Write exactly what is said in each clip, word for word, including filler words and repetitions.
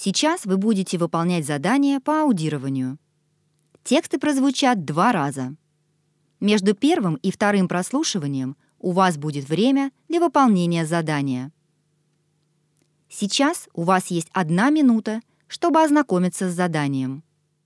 Сейчас вы будете выполнять задание по аудированию. Тексты прозвучат два раза. Между первым и вторым прослушиванием у вас будет время для выполнения задания. Сейчас у вас есть одна минута, чтобы ознакомиться с заданием.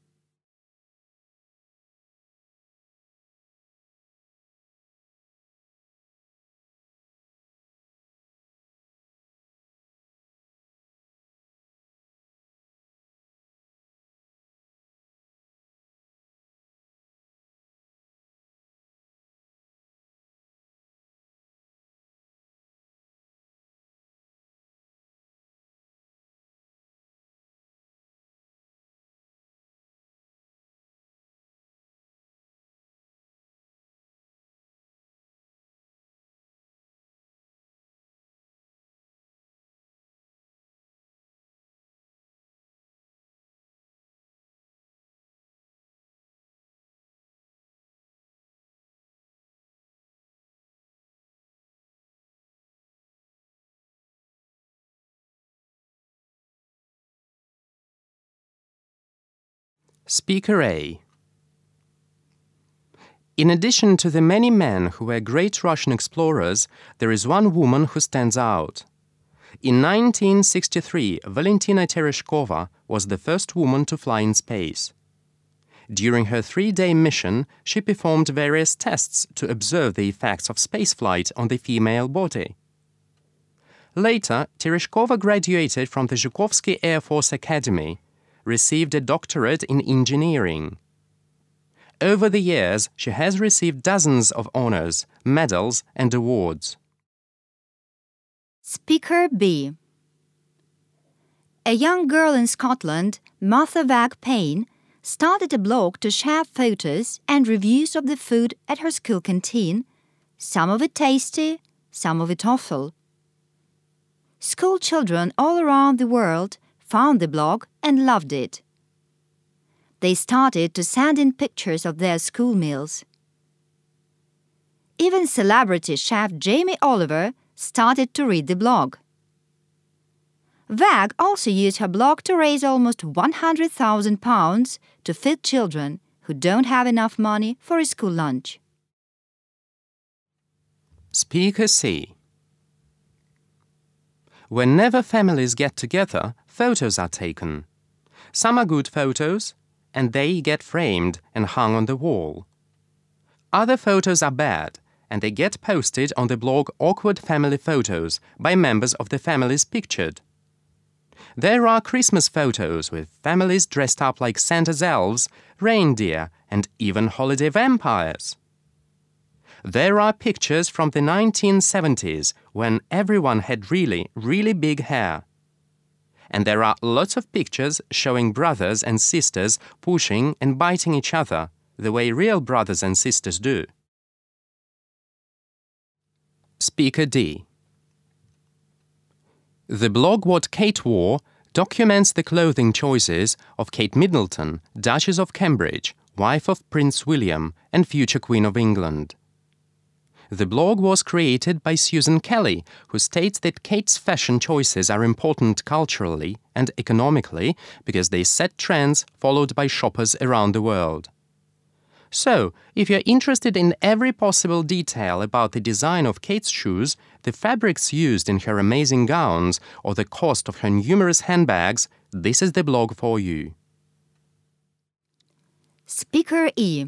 Speaker A. In addition to the many men who were great Russian explorers, there is one woman who stands out. In nineteen sixty-three, Valentina Tereshkova was the first woman to fly in space. During her three-day mission, she performed various tests to observe the effects of spaceflight on the female body. Later, Tereshkova graduated from the Zhukovsky Air Force Academy, received a doctorate in engineering. Over the years, she has received dozens of honors, medals, and awards. Speaker B. A young girl in Scotland, Martha Vag Payne, started a blog to share photos and reviews of the food at her school canteen, some of it tasty, some of it awful. School children all around the world found the blog and loved it. They started to send in pictures of their school meals. Even celebrity chef Jamie Oliver started to read the blog. Vag also used her blog to raise almost one hundred thousand pounds to feed children who don't have enough money for a school lunch. Speaker C. Whenever families get together, photos are taken. Some are good photos, and they get framed and hung on the wall. Other photos are bad, and they get posted on the blog Awkward Family Photos by members of the families pictured. There are Christmas photos with families dressed up like Santa's elves, reindeer, and even holiday vampires. There are pictures from the nineteen seventies when everyone had really, really big hair. And there are lots of pictures showing brothers and sisters pushing and biting each other, the way real brothers and sisters do. Speaker D. The blog What Kate Wore documents the clothing choices of Kate Middleton, Duchess of Cambridge, wife of Prince William and future Queen of England. The blog was created by Susan Kelly, who states that Kate's fashion choices are important culturally and economically because they set trends followed by shoppers around the world. So, if you're interested in every possible detail about the design of Kate's shoes, the fabrics used in her amazing gowns, or the cost of her numerous handbags, this is the blog for you. Speaker E.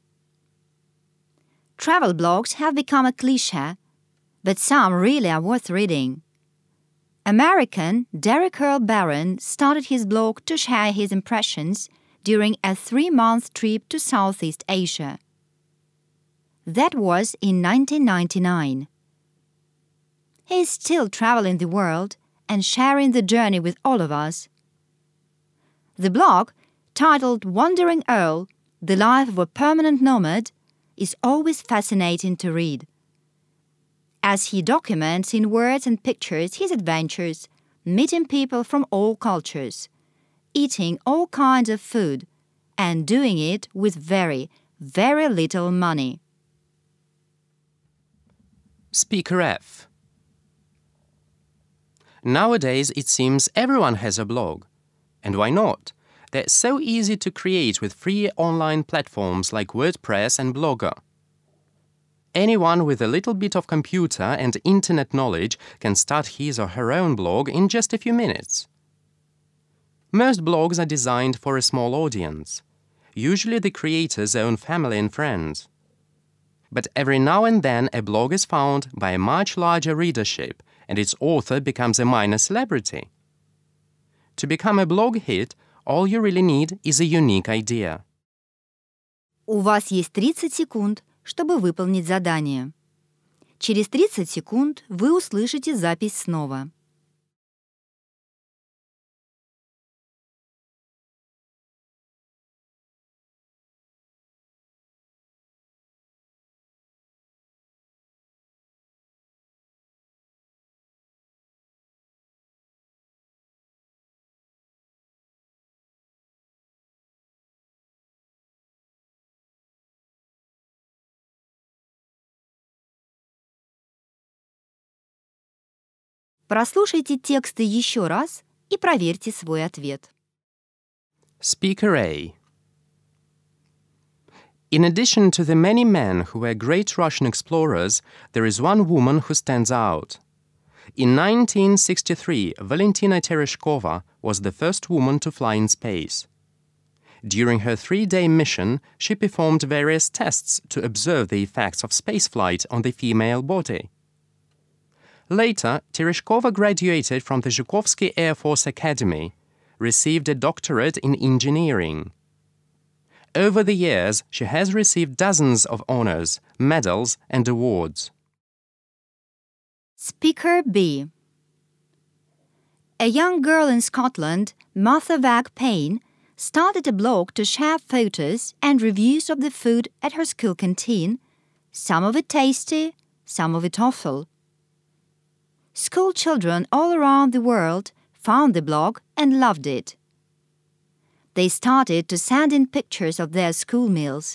Travel blogs have become a cliché, but some really are worth reading. American Derek Earl Barron started his blog to share his impressions during a three-month trip to Southeast Asia. That was in nineteen ninety-nine. He is still traveling the world and sharing the journey with all of us. The blog, titled Wandering Earl, The Life of a Permanent Nomad, is always fascinating to read, as he documents in words and pictures his adventures, meeting people from all cultures, eating all kinds of food, and doing it with very, very little money. Speaker F. Nowadays, it seems everyone has a blog. And why not? They're so easy to create with free online platforms like WordPress and Blogger. Anyone with a little bit of computer and internet knowledge can start his or her own blog in just a few minutes. Most blogs are designed for a small audience, usually the creator's own family and friends. But every now and then a blog is found by a much larger readership and its author becomes a minor celebrity. To become a blog hit, all you really need is a unique idea. У вас есть тридцать секунд, чтобы выполнить задание. Через тридцать секунд вы услышите запись снова. Прослушайте тексты еще раз и проверьте свой ответ. Speaker A. In addition to the many men who were great Russian explorers, there is one woman who stands out. In nineteen sixty-three, Valentina Tereshkova was the first woman to fly in space. During her three-day mission, she performed various tests to observe the effects of spaceflight on the female body. Later, Tereshkova graduated from the Zhukovsky Air Force Academy, received a doctorate in engineering. Over the years, she has received dozens of honors, medals, and awards. Speaker B. A young girl in Scotland, Martha Vag Payne, started a blog to share photos and reviews of the food at her school canteen, some of it tasty, some of it awful. School children all around the world found the blog and loved it. They started to send in pictures of their school meals.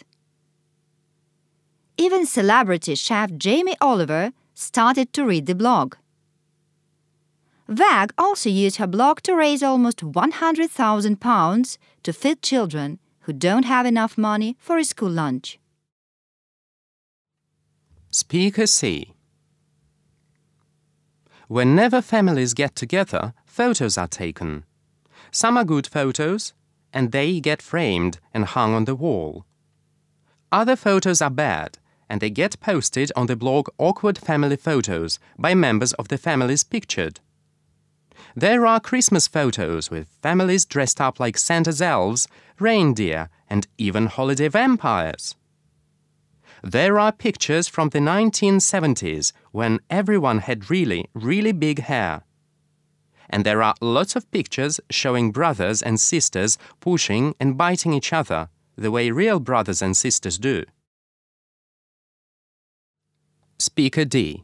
Even celebrity chef Jamie Oliver started to read the blog. Vag also used her blog to raise almost one hundred thousand pounds to feed children who don't have enough money for a school lunch. Speaker C. Whenever families get together, photos are taken. Some are good photos, and they get framed and hung on the wall. Other photos are bad, and they get posted on the blog Awkward Family Photos by members of the families pictured. There are Christmas photos with families dressed up like Santa's elves, reindeer, and even holiday vampires. There are pictures from the nineteen seventies when everyone had really, really big hair. And there are lots of pictures showing brothers and sisters pushing and biting each other, the way real brothers and sisters do. Speaker D.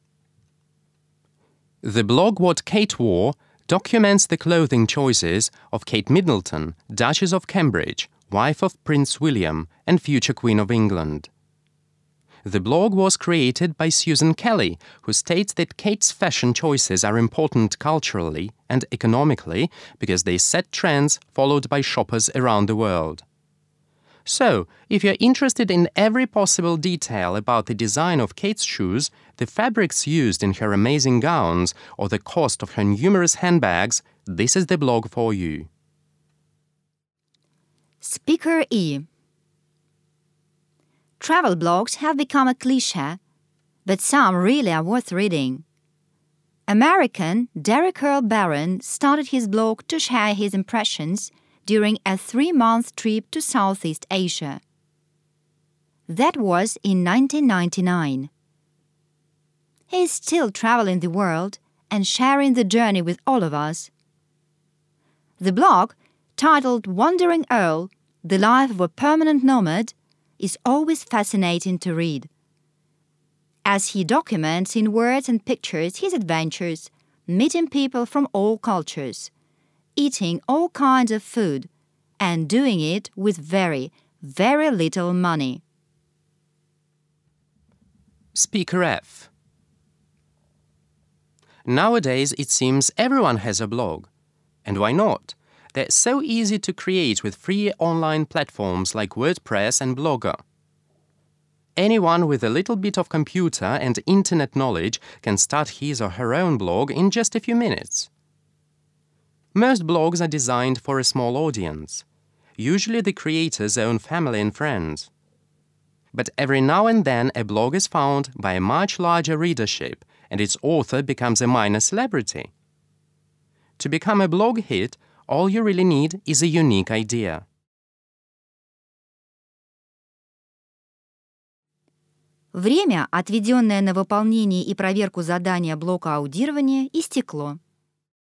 The blog What Kate Wore documents the clothing choices of Kate Middleton, Duchess of Cambridge, wife of Prince William and future Queen of England. The blog was created by Susan Kelly, who states that Kate's fashion choices are important culturally and economically because they set trends followed by shoppers around the world. So, if you're interested in every possible detail about the design of Kate's shoes, the fabrics used in her amazing gowns, or the cost of her numerous handbags, this is the blog for you. Speaker E. Travel blogs have become a cliché, but some really are worth reading. American Derek Earl Barron started his blog to share his impressions during a three-month trip to Southeast Asia. That was in nineteen ninety-nine. He is still traveling the world and sharing the journey with all of us. The blog, titled Wandering Earl, The Life of a Permanent Nomad, is always fascinating to read, as he documents in words and pictures his adventures, meeting people from all cultures, eating all kinds of food, and doing it with very, very little money. Speaker F. Nowadays, it seems everyone has a blog. And why not? They're so easy to create with free online platforms like WordPress and Blogger. Anyone with a little bit of computer and internet knowledge can start his or her own blog in just a few minutes. Most blogs are designed for a small audience, usually the creator's own family and friends. But every now and then a blog is found by a much larger readership and its author becomes a minor celebrity. To become a blog hit, all you really need is a unique idea. Время, отведенное на выполнение и проверку задания блока аудирования, истекло.